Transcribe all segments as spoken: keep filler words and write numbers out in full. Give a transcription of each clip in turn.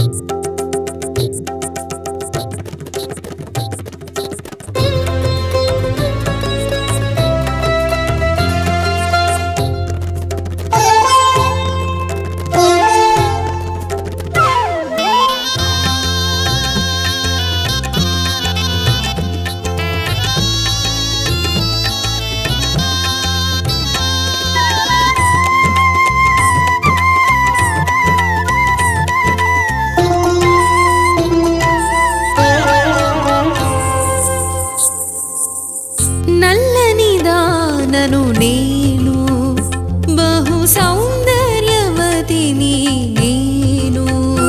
నన్ను నేను బహు సౌందర్యవతిని నేను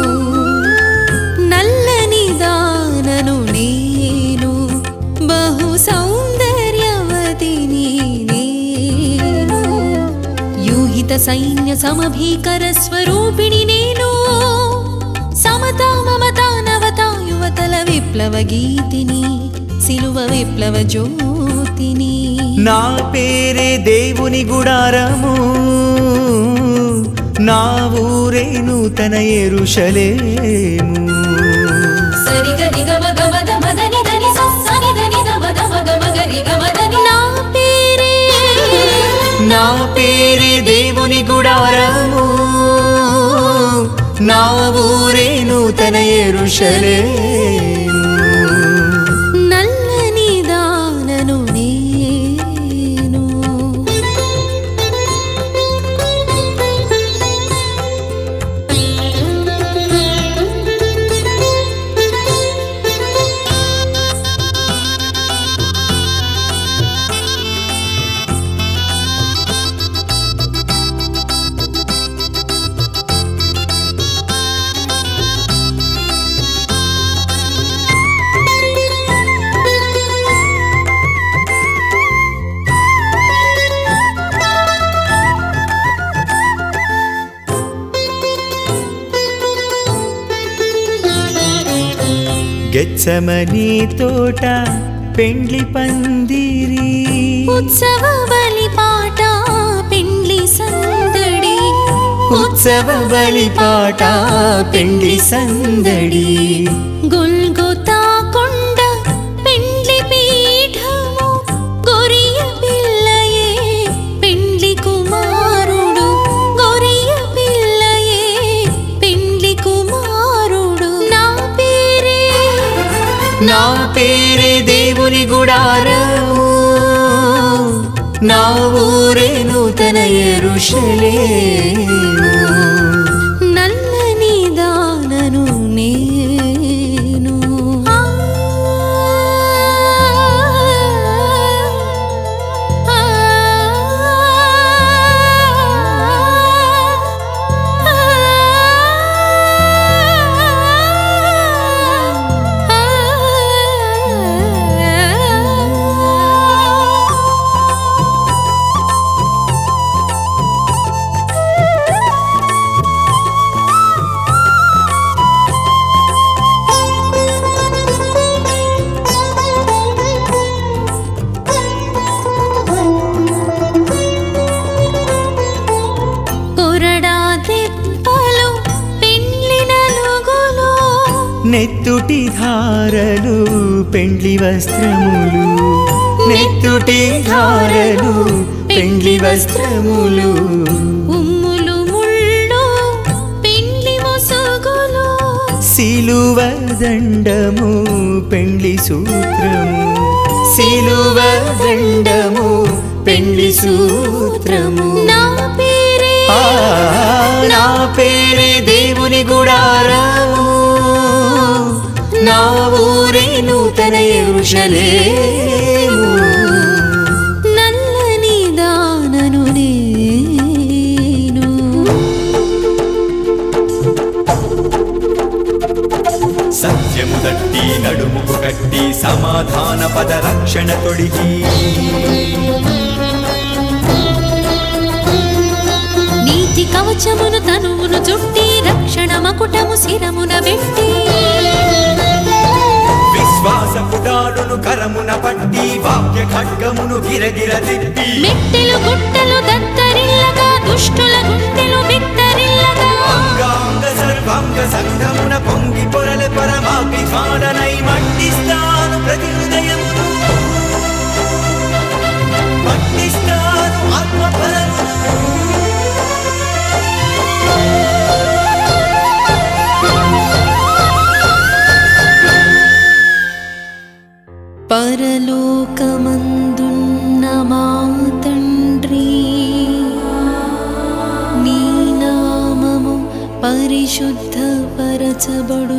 నల్లని దానను నేను బహు సౌందర్యవతిని నేను యూహిత సైన్య సమభీకర స్వరూపిణి నేను సమతా మమతా నవతా యువతల విప్లవ గీతిని సిలువ విప్లవ జ్యోతిని నా పేరే దేవుని గుడారము నా ఊరే నూతన యెరూషలేము నా పేరే దేవుని గుడారము నా ఊరే నూతన యెరూషలేము గెత్సెమనీ తోట పెండ్లి పందిరి ఉత్సవ బలిపాట పెండ్లి సందడి ఉత్సవ బలిపాట పెండ్లి సందడి గొల్గొతా కొండ పెండ్లి పీఠము గొరియ పిల్లయే పెండ్లి కుమారుడు గొరియ పిల్లయే పెండ్లి కుమారుడు నా పేరే నా పేరే దేవుని గుడారము నా ఊరే నూతన యెరూషలేము నల్లని దానను నేను నెత్తుటి ధారలు పెండ్లి వస్త్రములు నెత్తుటి ధారలు పెండ్లి వస్త్రములు ఉమ్ములు ముళ్ళు పెండ్లి ముసుగులు సిలువ దండము పెండ్లి సూత్రము సిలువ దండము పెండ్లి సూత్రము నా పేరే నా పేరే దేవుని గుడారము నా ఊరే నూతన యెరూషలేము నల్లని దానను నేను సత్యము దట్టి నడుముకు కట్టి సమాధాన పద రక్షణ తొడిగి నీతి కవచమును తనువును చుట్టి రక్షణ మకుటము శిరమున పెట్టి విశ్వాస పుటాలను కరమున పట్టి వాక్య ఖడ్గమును గిరగిర తిప్పి మెట్టెలు గుట్టలు దత్తరిల్లగా దుష్టుల గుండెలు బిత్తరిల్లగా అంగాంగ సర్వాంగ సంఘమున పొంగి పొరలె పరమాభిమాననై మండిస్తాను ప్రతి హృదయమును మండిస్తాను ఆత్మఫలమును పరలోకమందున్న మా తండ్రి, నీ నామము పరిశుద్ధపరచబడు